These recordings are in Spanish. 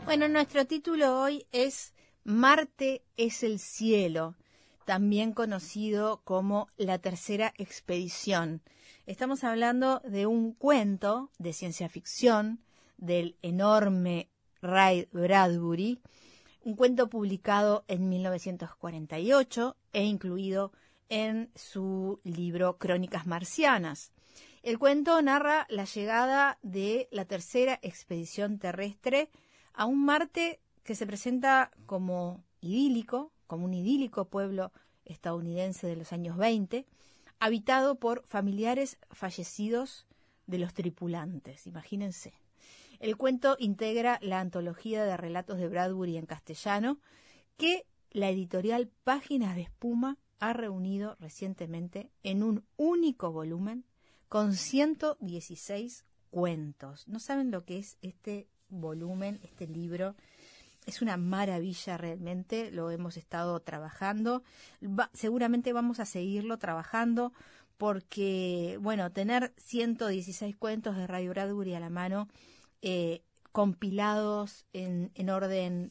Bueno, nuestro título hoy es Marte es el cielo, también conocido como La Tercera Expedición. Estamos hablando de un cuento de ciencia ficción del enorme Ray Bradbury, un cuento publicado en 1948 e incluido en su libro Crónicas Marcianas. El cuento narra la llegada de la tercera expedición terrestre a un Marte que se presenta como idílico, como un idílico pueblo estadounidense de los años 20, habitado por familiares fallecidos de los tripulantes. Imagínense. El cuento integra la antología de relatos de Bradbury en castellano que la editorial Páginas de Espuma ha reunido recientemente en un único volumen con 116 cuentos. ¿No saben lo que es este volumen, este libro? Es una maravilla realmente, lo hemos estado trabajando. Seguramente vamos a seguirlo trabajando porque, bueno, tener 116 cuentos de Ray Bradbury a la mano, compilados en orden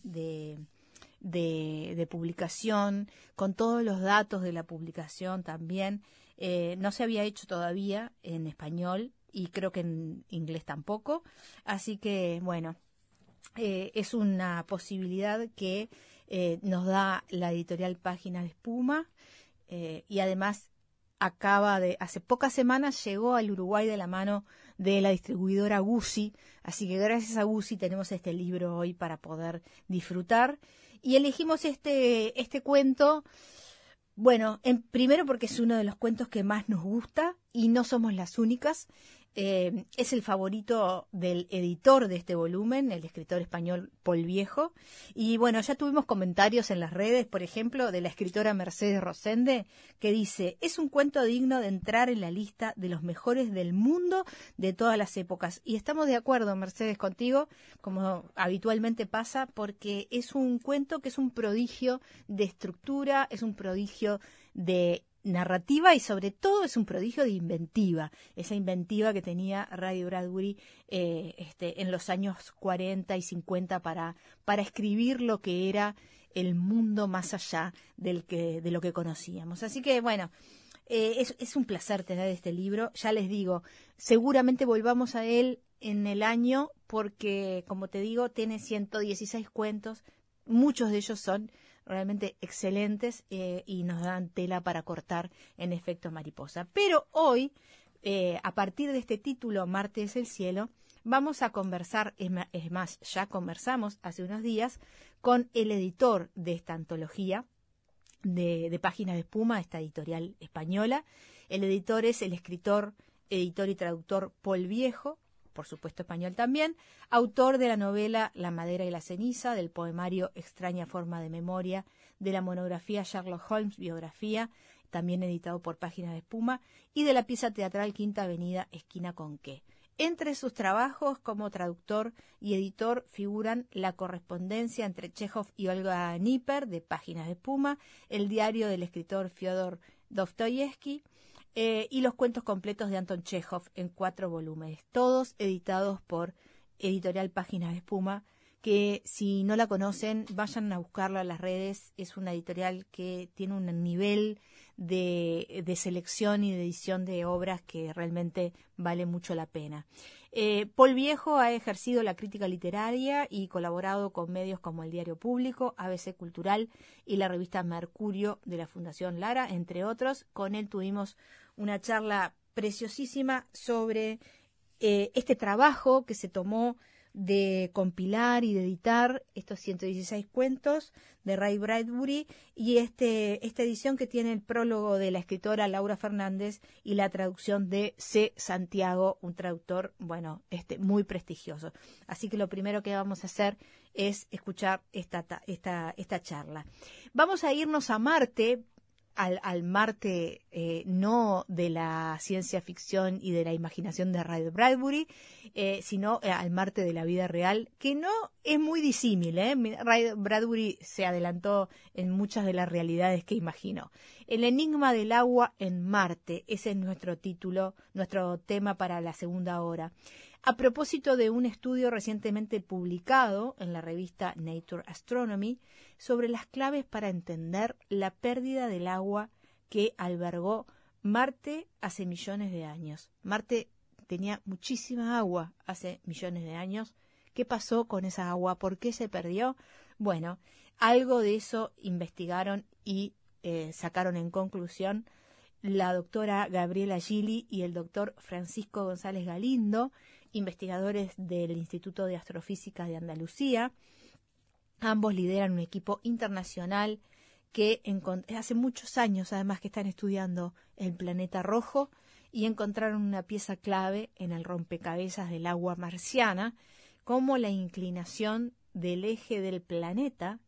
de publicación, con todos los datos de la publicación también. No se había hecho todavía en español y creo que en inglés tampoco. Así que, bueno, es una posibilidad que nos da la editorial Páginas de Espuma y además hace pocas semanas llegó al Uruguay de la mano de la distribuidora Guzzi, así que gracias a Guzzi tenemos este libro hoy para poder disfrutar. Y elegimos este cuento, bueno, primero porque es uno de los cuentos que más nos gusta y no somos las únicas. Es el favorito del editor de este volumen, el escritor español Paul Viejo. Y bueno, ya tuvimos comentarios en las redes, por ejemplo, de la escritora Mercedes Rosende, que dice: es un cuento digno de entrar en la lista de los mejores del mundo de todas las épocas. Y estamos de acuerdo, Mercedes, contigo, como habitualmente pasa, porque es un cuento que es un prodigio de estructura, es un prodigio de narrativa y sobre todo es un prodigio de inventiva, esa inventiva que tenía Ray Bradbury en los años 40 y 50 para escribir lo que era el mundo más allá de lo que conocíamos. Así que bueno, es un placer tener este libro. Ya les digo, seguramente volvamos a él en el año porque, como te digo, tiene 116 cuentos, muchos de ellos son realmente excelentes y nos dan tela para cortar en efecto mariposa. Pero hoy, a partir de este título, Marte es el cielo, vamos a conversar, es más, ya conversamos hace unos días con el editor de esta antología de Páginas de Espuma, esta editorial española. El editor es el escritor, editor y traductor Paul Viejo, por supuesto español también, autor de la novela La madera y la ceniza, del poemario Extraña forma de memoria, de la monografía Sherlock Holmes, biografía, también editado por Páginas de Espuma, y de la pieza teatral Quinta Avenida, esquina con qué. Entre sus trabajos como traductor y editor figuran la correspondencia entre Chekhov y Olga Kniper, de Páginas de Espuma, el diario del escritor Fyodor Dostoyevsky, y los cuentos completos de Anton Chekhov en 4 volúmenes, todos editados por Editorial Páginas de Espuma, que si no la conocen, vayan a buscarla en las redes. Es una editorial que tiene un nivel de selección y de edición de obras que realmente vale mucho la pena. Paul Viejo ha ejercido la crítica literaria y colaborado con medios como el Diario Público, ABC Cultural y la revista Mercurio de la Fundación Lara, entre otros. Con él tuvimos una charla preciosísima sobre este trabajo que se tomó de compilar y de editar estos 116 cuentos de Ray Bradbury y esta edición que tiene el prólogo de la escritora Laura Fernández y la traducción de C. Santiago, un traductor, bueno, muy prestigioso. Así que lo primero que vamos a hacer es escuchar esta charla. Vamos a irnos a Marte, al Marte no de la ciencia ficción y de la imaginación de Ray Bradbury, sino al Marte de la vida real, que no es muy disímil. Ray Bradbury se adelantó en muchas de las realidades que imaginó. El enigma del agua en Marte, ese es nuestro título, nuestro tema para la segunda hora. a propósito de un estudio recientemente publicado en la revista Nature Astronomy sobre las claves para entender la pérdida del agua que albergó Marte hace millones de años. Marte tenía muchísima agua hace millones de años. ¿Qué pasó con esa agua? ¿Por qué se perdió? Bueno, algo de eso investigaron y sacaron en conclusión la doctora Gabriela Gili y el doctor Francisco González Galindo, investigadores del Instituto de Astrofísica de Andalucía. Ambos lideran un equipo internacional que hace muchos años, además, que están estudiando el planeta rojo y encontraron una pieza clave en el rompecabezas del agua marciana, como la inclinación del eje del planeta,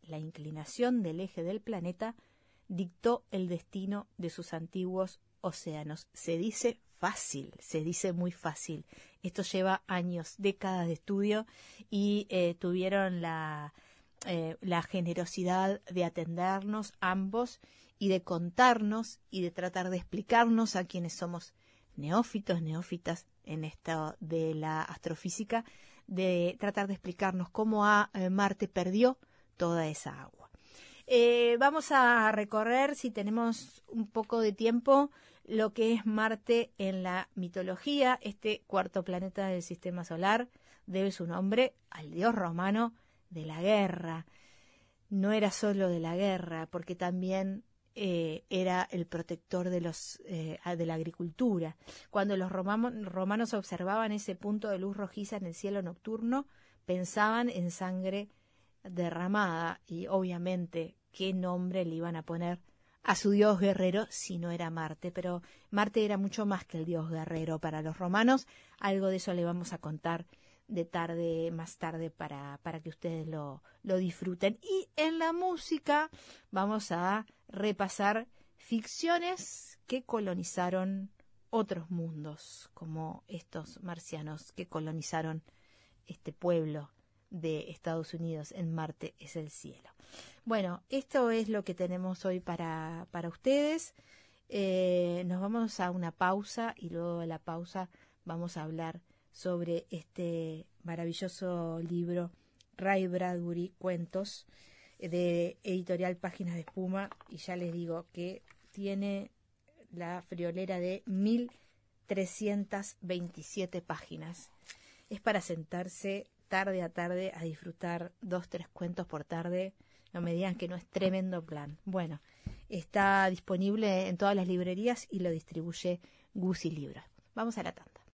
dictó el destino de sus antiguos océanos. Se dice fácil, se dice muy fácil. Esto lleva años, décadas de estudio y tuvieron la generosidad de atendernos ambos y de contarnos y de tratar de explicarnos a quienes somos neófitas en esto de la astrofísica, de tratar de explicarnos cómo Marte perdió toda esa agua. Vamos a recorrer, si tenemos un poco de tiempo, lo que es Marte en la mitología. Este cuarto planeta del sistema solar debe su nombre al dios romano de la guerra. No era solo de la guerra, porque también era el protector de la agricultura. Cuando los romanos observaban ese punto de luz rojiza en el cielo nocturno, pensaban en sangre derramada y obviamente qué nombre le iban a poner a su dios guerrero si no era Marte. Pero Marte era mucho más que el dios guerrero para los romanos. Algo de eso le vamos a contar más tarde para que ustedes lo disfruten. Y en la música vamos a repasar ficciones que colonizaron otros mundos, como estos marcianos que colonizaron este pueblo de Estados Unidos. En Marte es el cielo. Bueno, esto es lo que tenemos hoy para ustedes. Nos vamos a una pausa y luego de la pausa vamos a hablar sobre este maravilloso libro Ray Bradbury, Cuentos, de editorial Páginas de Espuma, y ya les digo que tiene la friolera de 1327 páginas. Es para sentarse tarde a tarde a disfrutar 2-3 cuentos por tarde. No me digan que no es tremendo plan. Bueno, está disponible en todas las librerías y lo distribuye Guzzi Libros. Vamos a la tanda.